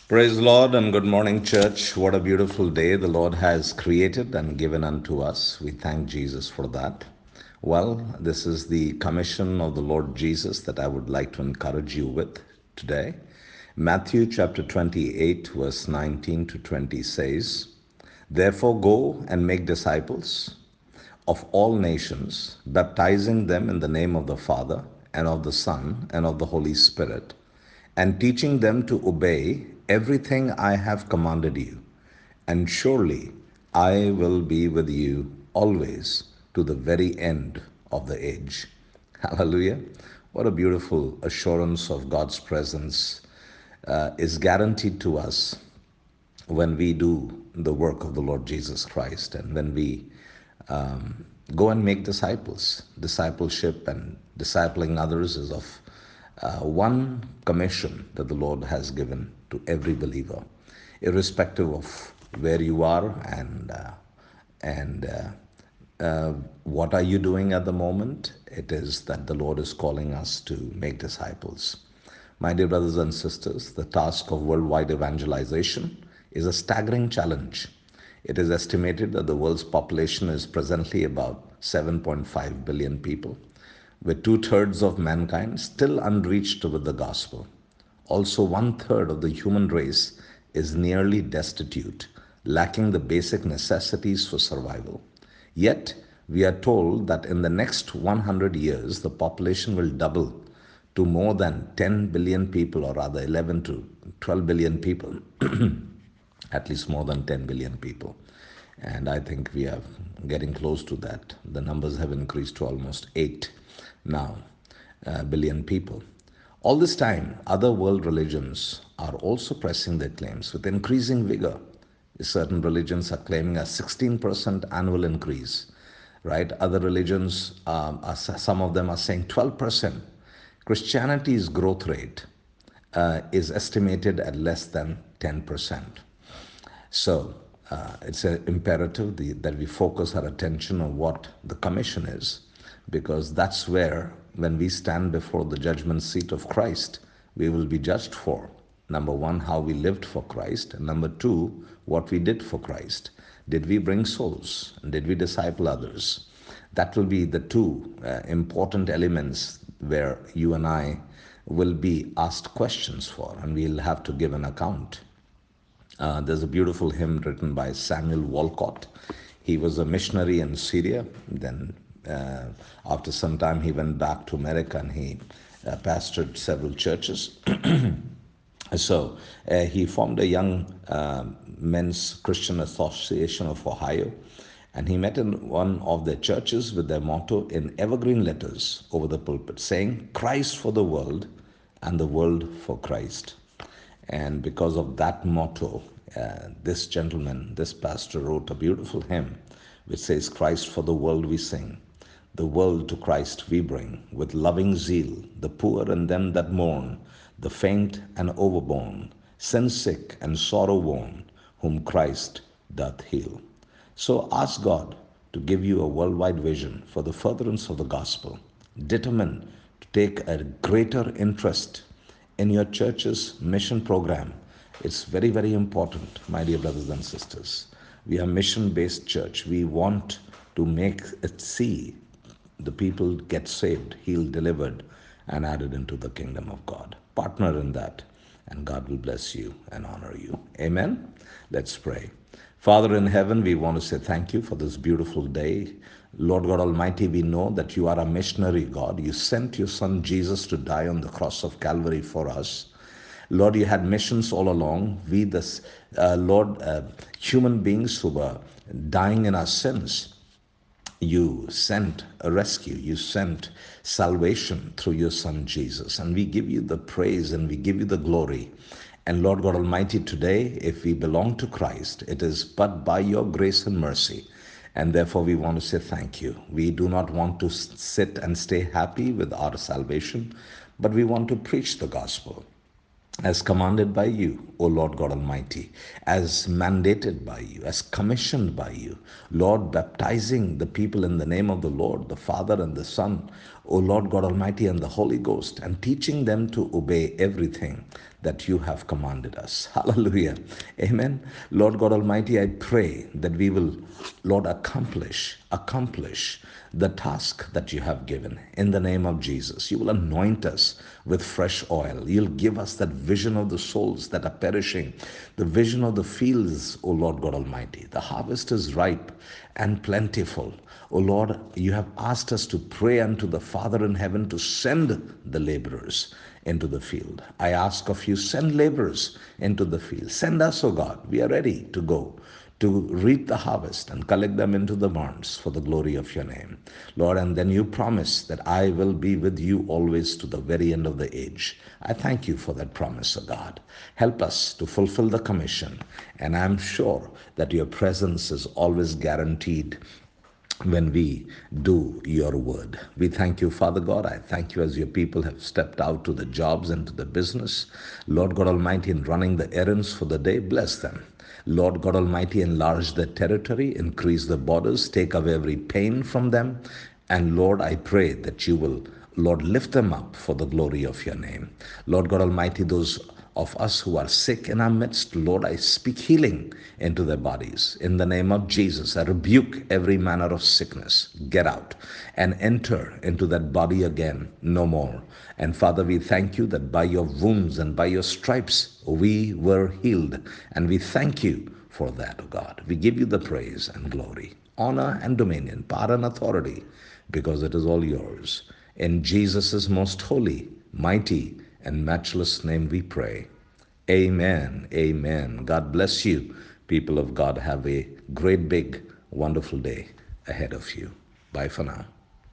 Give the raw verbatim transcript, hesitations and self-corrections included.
Praise the Lord and good morning, church. What a beautiful day the Lord has created and given unto us. We thank Jesus for that. Well, this is the commission of the Lord Jesus that I would like to encourage you with today. Matthew chapter twenty-eight, verse nineteen to twenty says, Therefore go and make disciples of all nations, baptizing them in the name of the Father, and of the Son, and of the Holy Spirit, and teaching them to obey everything I have commanded you. And surely I will be with you always to the very end of the age. Hallelujah. What a beautiful assurance of God's presence uh, is guaranteed to us when we do the work of the Lord Jesus Christ and when we um, go and make disciples. Discipleship and discipling others is of uh, one commission that the Lord has given to every believer, irrespective of where you are and uh, and uh, uh, what are you doing at the moment. It is that the Lord is calling us to make disciples. My dear brothers and sisters, the task of worldwide evangelization is a staggering challenge. It is estimated that the world's population is presently about seven point five billion people, with two thirds of mankind still unreached with the gospel. Also, one third of the human race is nearly destitute, lacking the basic necessities for survival. Yet, we are told that in the next one hundred years, the population will double to more than ten billion people, or rather eleven to twelve billion people, at least more than ten billion people. And I think we are getting close to that. The numbers have increased to almost eight now uh, billion people. All this time, other world religions are also pressing their claims with increasing vigor. Certain religions are claiming a sixteen percent annual increase, right? Other religions, um, are, some of them are saying twelve percent. Christianity's growth rate uh, is estimated at less than ten percent. So uh, it's a imperative the, that we focus our attention on what the commission is, because that's where, when we stand before the judgment seat of Christ, we will be judged for, number one, how we lived for Christ, and number two, what we did for Christ. Did we bring souls? And did we disciple others? That will be the two uh, important elements where you and I will be asked questions for, and we'll have to give an account. Uh, there's a beautiful hymn written by Samuel Walcott. He was a missionary in Syria. Then, uh, after some time, he went back to America and he uh, pastored several churches. So, uh, he formed a young uh, men's Christian Association of Ohio, and he met in one of their churches with their motto in evergreen letters over the pulpit saying, Christ for the world and the world for Christ. And because of that motto, uh, this gentleman, this pastor, wrote a beautiful hymn which says, Christ for the world we sing, the world to Christ we bring, with loving zeal, the poor and them that mourn, the faint and overborne, sin sick and sorrow worn, whom Christ doth heal. So ask God to give you a worldwide vision for the furtherance of the gospel. Determine to take a greater interest in your church's mission program. It's very, very important, my dear brothers and sisters. We are mission-based church. We want to make it see the people get saved, healed, delivered, and added into the kingdom of God. Partner in that, and God will bless you and honor you. Amen. Let's pray. Father in heaven, we want to say thank you for this beautiful day. Lord God Almighty, we know that you are a missionary God. You sent your son Jesus to die on the cross of Calvary for us. Lord, you had missions all along. We, this, uh, Lord, uh, human beings who were dying in our sins, you sent a rescue, you sent salvation through your son Jesus. And we give you the praise and we give you the glory. And Lord God Almighty, today, if we belong to Christ, it is but by your grace and mercy. And therefore, we want to say thank you. We do not want to sit and stay happy with our salvation, but we want to preach the gospel as commanded by you, O Lord God Almighty, as mandated by you, as commissioned by you, Lord, baptizing the people in the name of the Lord, the Father and the Son, O Lord God Almighty, and the Holy Ghost, and teaching them to obey everything that you have commanded us. Hallelujah. Amen. Lord God Almighty, I pray that we will, Lord, accomplish, accomplish the task that you have given in the name of Jesus. You will anoint us with fresh oil. You'll give us that vision of the souls that are perishing, the vision of the fields, O Lord God Almighty. The harvest is ripe and plentiful. O Lord, you have asked us to pray unto the Father in heaven to send the laborers into the field. I ask of you, send laborers into the field. Send us, O God. We are ready to go to reap the harvest and collect them into the barns for the glory of your name. Lord, and then you promise that I will be with you always to the very end of the age. I thank you for that promise, O God. Help us to fulfill the commission, and I'm sure that your presence is always guaranteed when we do your word. We thank you, Father God. I thank you as your people have stepped out to the jobs and to the business. Lord God Almighty, in running the errands for the day, bless them. Lord God Almighty, enlarge their territory, increase the borders, take away every pain from them. And Lord, I pray that you will, Lord, lift them up for the glory of your name. Lord God Almighty, those of us who are sick in our midst, Lord, I speak healing into their bodies. In the name of Jesus, I rebuke every manner of sickness. Get out and enter into that body again, no more. And Father, we thank you that by your wounds and by your stripes, we were healed. And we thank you for that, O God. We give you the praise and glory, honor and dominion, power and authority, because it is all yours. In Jesus' most holy, mighty, and matchless name we pray. Amen. Amen. God bless you, people of God. Have a great, big, wonderful day ahead of you. Bye for now.